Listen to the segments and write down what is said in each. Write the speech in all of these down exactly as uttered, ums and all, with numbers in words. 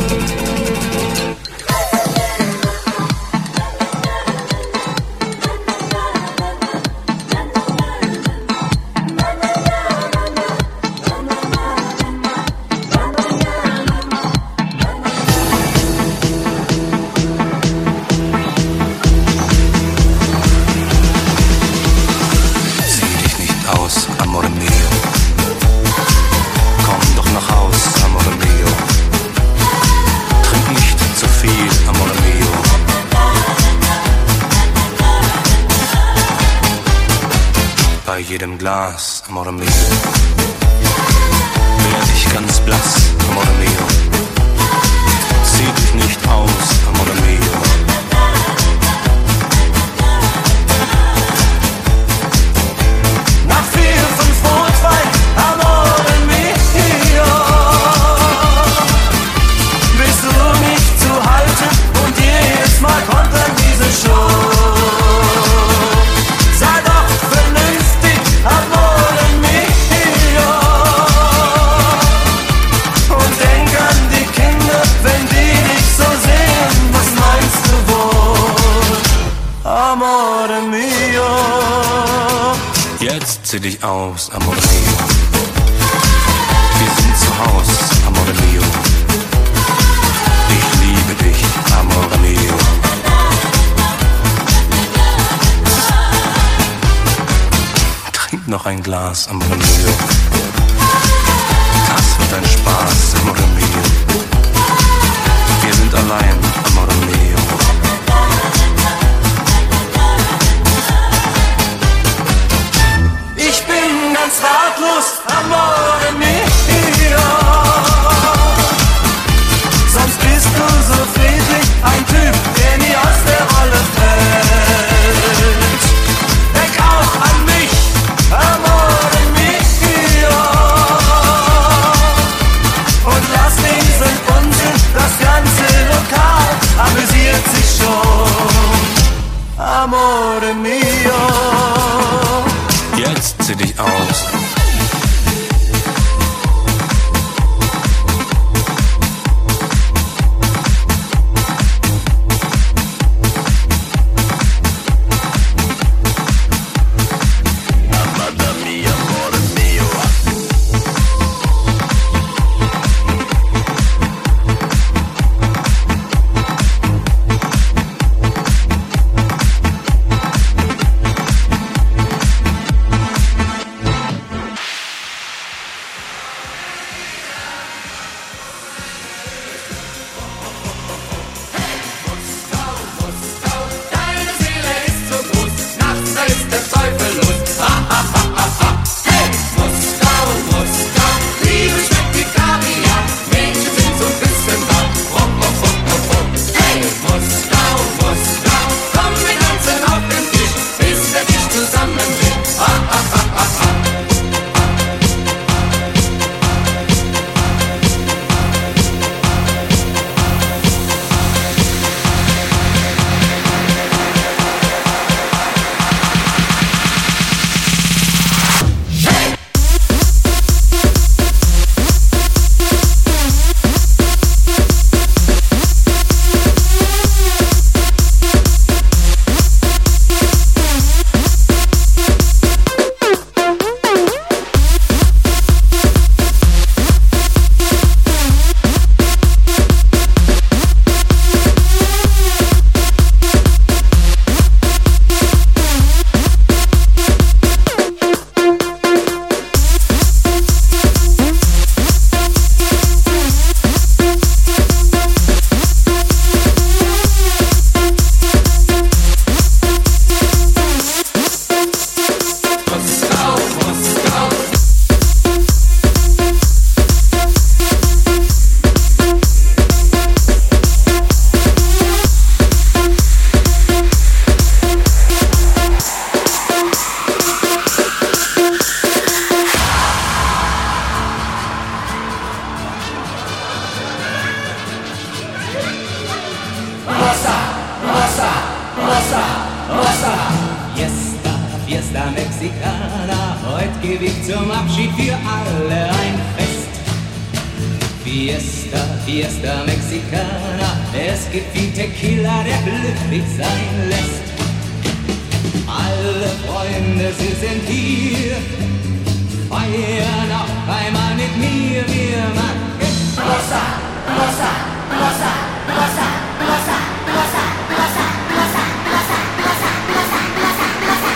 Jedem Glas, amore mio, werd ich ganz blass, amore mio, zieh dich nicht aus, amore mio. Nach vier, fünf Rotwein, amore mio, bist du nicht zu halten und jedes Mal kommt dann diese Show. Amore mio, jetzt zieh dich aus, amore mio. Wir sind zu Haus, amore mio. Ich liebe dich, amore mio. Trink noch ein Glas, amore mio. Das wird ein Spaß, amore mio. Wir sind allein, amore mio. Ganz ratlos, amore mio. Sonst bist du so friedlich, ein Typ, der nie aus der Rolle fällt. Denk auch an mich, amore mio. Und lass diesen Unsinn, das ganze Lokal amüsiert sich schon, amore mio. Jetzt zieh dich aus. Fiesta, Fiesta Mexicana, es gibt wie Tequila, der glücklich sein lässt. Alle Freunde, sie sind hier, feiern auf einmal mit mir, wir machen Rosa, Rosa, Rosa, Rosa, Rosa, Rosa, Rosa, Rosa, Rosa, Rosa, Rosa, Rosa,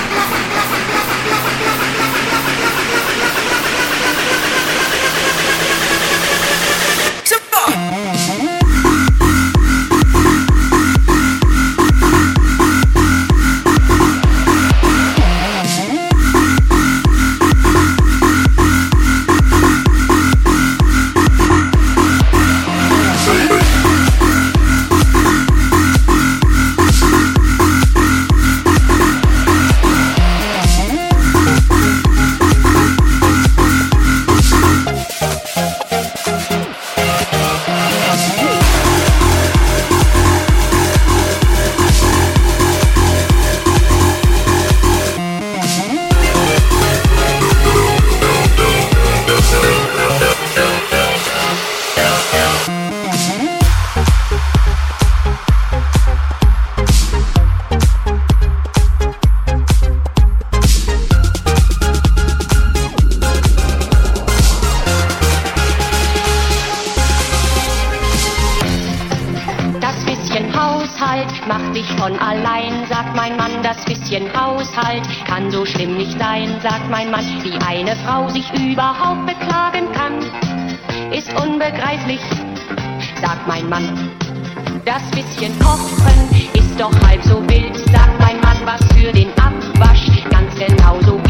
macht sich von allein, sagt mein Mann, das bisschen Haushalt kann so schlimm nicht sein, sagt mein Mann. Wie eine Frau sich überhaupt beklagen kann, ist unbegreiflich, sagt mein Mann. Das bisschen Kochen ist doch halb so wild, sagt mein Mann, was für den Abwasch ganz genauso